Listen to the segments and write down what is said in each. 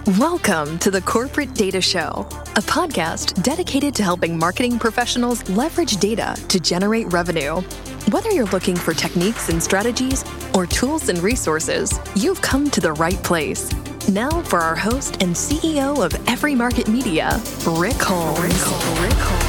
Welcome to the Corporate Data Show, a podcast dedicated to helping marketing professionals leverage data to generate revenue. Whether you're looking for techniques and strategies or tools and resources, you've come to the right place. Now for our host and CEO of Every Market Media, Rick Holmes.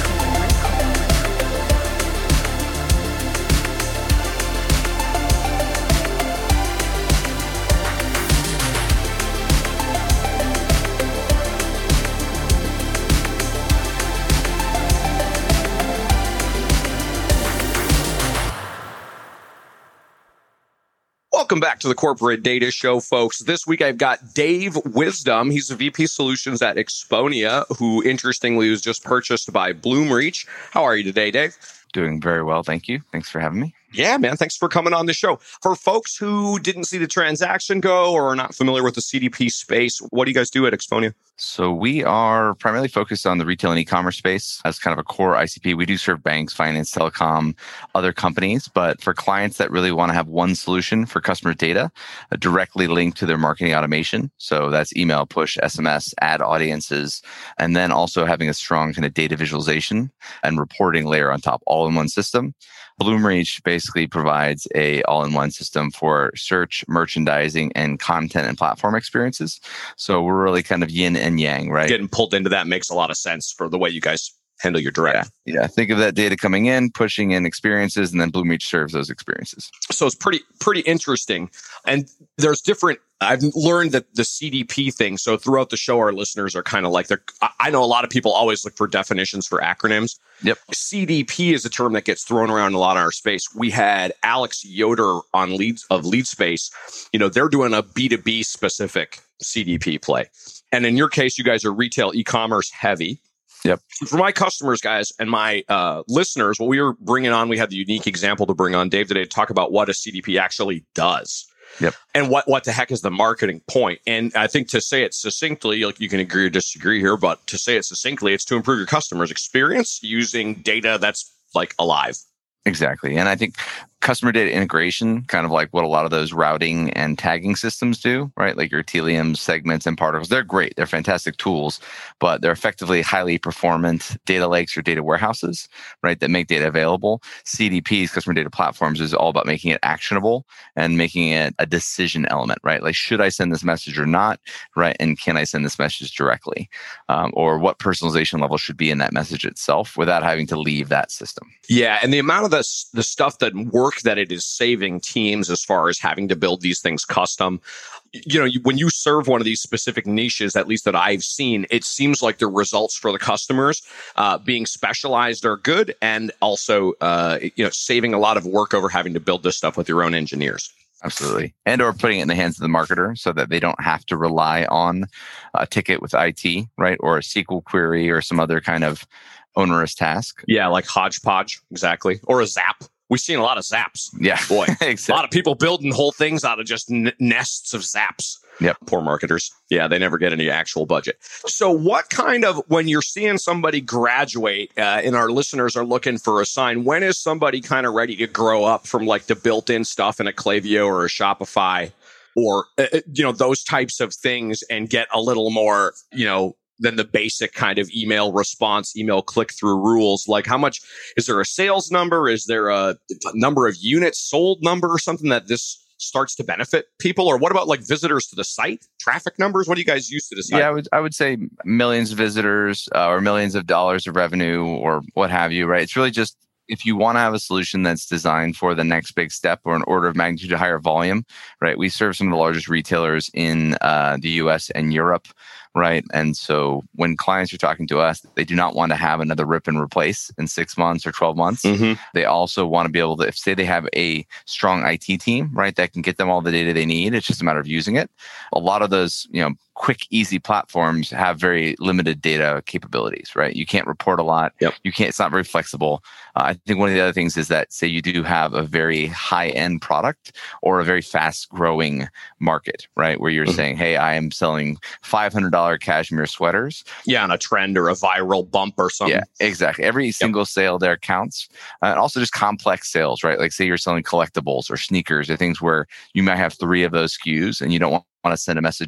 Welcome back to the Corporate Data Show, folks. This week I've got Dave Wisdom. He's the VP Solutions at Exponia, who interestingly was just purchased by Bloomreach. How are you today, Dave? Doing very well, thank you. Thanks for having me. Yeah, man. Thanks for coming on the show. For folks who didn't see the transaction go or are not familiar with the CDP space, what do you guys do at Exponia? So we are primarily focused on the retail and e-commerce space as kind of a core ICP. We do serve banks, finance, telecom, other companies, but for clients that really want to have one solution for customer data directly linked to their marketing automation. So that's email, push, SMS, ad audiences, and then also having a strong kind of data visualization and reporting layer on top, all in one system. Bloomreach basically provides a all-in-one system for search, merchandising, and content and platform experiences. So we're really kind of yin and yang, right? Getting pulled into that makes a lot of sense for the way you guys handle your direct. Yeah. Think of that data coming in, pushing in experiences, and then Bloomreach serves those experiences. So it's pretty interesting. And there's different, I've learned that the CDP thing, so throughout the show, our listeners are kind of like, I know a lot of people always look for definitions for acronyms. Yep. CDP is a term that gets thrown around a lot in our space. We had Alex Yoder on LeadSpace. You know, they're doing a B2B specific CDP play. And in your case, you guys are retail e-commerce heavy. Yep. For my customers, guys, and my listeners, what we were bringing on, we had the unique example to bring on Dave today to talk about what a CDP actually does. Yep. And what the heck is the marketing point? And I think to say it succinctly, like you can agree or disagree here, but to say it succinctly, it's to improve your customer's experience using data that's like alive. Exactly. And I think customer data integration, kind of like what a lot of those routing and tagging systems do, right? Like your Telium, Segments, and Particles. They're great. They're fantastic tools, but they're effectively highly performant data lakes or data warehouses, right? That make data available. CDPs, customer data platforms, is all about making it actionable and making it a decision element, right? Like, should I send this message or not, right? And can I send this message directly? Or what personalization level should be in that message itself without having to leave that system? Yeah. And the amount of the stuff that work that it is saving teams as far as having to build these things custom. You know, when you serve one of these specific niches, at least that I've seen, it seems like the results for the customers being specialized are good, and also, saving a lot of work over having to build this stuff with your own engineers. Absolutely. And or putting it in the hands of the marketer so that they don't have to rely on a ticket with IT, right? Or a SQL query or some other kind of onerous task. Yeah, like Hodgepodge, exactly. Or a Zap. We've seen a lot of Zaps. Yeah, boy, exactly. A lot of people building whole things out of just nests of Zaps. Yep. Poor marketers. Yeah, they never get any actual budget. So what kind of, when you're seeing somebody graduate, and our listeners are looking for a sign, when is somebody kind of ready to grow up from like the built-in stuff in a Klaviyo or a Shopify or, those types of things and get a little more, than the basic kind of email response, email click-through rules? Like, how much is there a sales number? Is there a number of units sold number or something that this starts to benefit people? Or what about like visitors to the site, traffic numbers? What do you guys use to decide? Yeah, I would say millions of visitors or millions of dollars of revenue or what have you, right? It's really just, if you want to have a solution that's designed for the next big step or an order of magnitude higher volume, right? We serve some of the largest retailers in the US and Europe, right? And so when clients are talking to us, they do not want to have another rip and replace in 6 months or 12 months. Mm-hmm. They also want to be able to, if say they have a strong IT team, right, that can get them all the data they need. It's just a matter of using it. A lot of those, quick, easy platforms have very limited data capabilities, right? You can't report a lot. Yep. It's not very flexible. I think one of the other things is that, say you do have a very high-end product or a very fast-growing market, right? Where you're saying, hey, I am selling $500 cashmere sweaters. Yeah, on a trend or a viral bump or something. Yeah, exactly. Every single sale there counts. And also just complex sales, right? Like say you're selling collectibles or sneakers or things where you might have 3 of those SKUs and you don't want to send a message out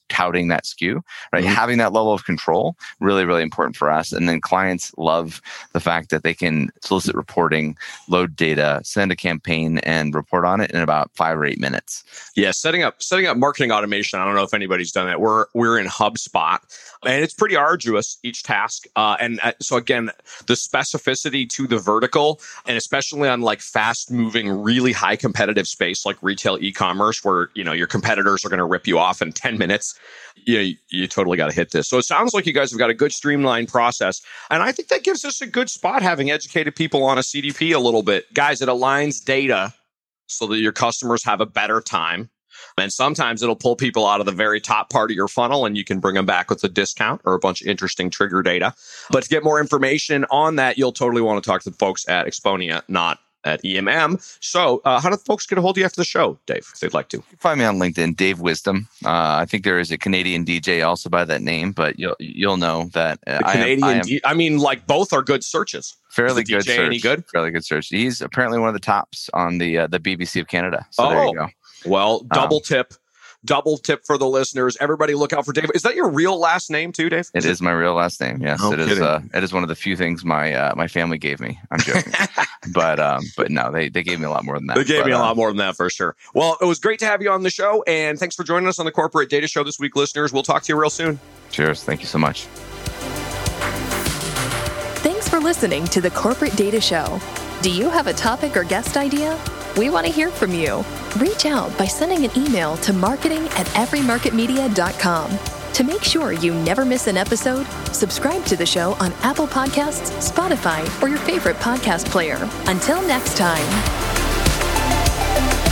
touting that SKU, right? Mm-hmm. Having that level of control, really, really important for us. And then clients love the fact that they can solicit reporting, load data, send a campaign, and report on it in about 5 or 8 minutes. Yeah, setting up marketing automation. I don't know if anybody's done that. We're in HubSpot, and it's pretty arduous, each task. So again, the specificity to the vertical, and especially on like fast moving, really high competitive space like retail e-commerce, where your competitors are going to rip you off in 10 minutes. You totally got to hit this. So it sounds like you guys have got a good streamlined process. And I think that gives us a good spot, having educated people on a CDP a little bit. Guys, it aligns data so that your customers have a better time. And sometimes it'll pull people out of the very top part of your funnel, and you can bring them back with a discount or a bunch of interesting trigger data. But to get more information on that, you'll totally want to talk to the folks at Expontia, not at EMM. So how do folks get a hold of you after the show, Dave, if they'd like to? You can find me on LinkedIn, Dave Wisdom. I think there is a Canadian DJ also by that name, but you'll know that I mean, like, both are good searches. Fairly good DJ search. Any good? Fairly good search. He's apparently one of the tops on the BBC of Canada. So there you go. Well, double tip for the listeners. Everybody look out for Dave. Is that your real last name too, Dave? It is my real last name. Yes, no it kidding. is. It is one of the few things my family gave me. I'm joking, but no, they gave me a lot more than that. They gave me a lot more than that for sure. Well, it was great to have you on the show, and thanks for joining us on the Corporate Data Show this week, listeners. We'll talk to you real soon. Cheers. Thank you so much. Thanks for listening to the Corporate Data Show. Do you have a topic or guest idea? We want to hear from you. Reach out by sending an email to marketing@everymarketmedia.com. To make sure you never miss an episode, subscribe to the show on Apple Podcasts, Spotify, or your favorite podcast player. Until next time.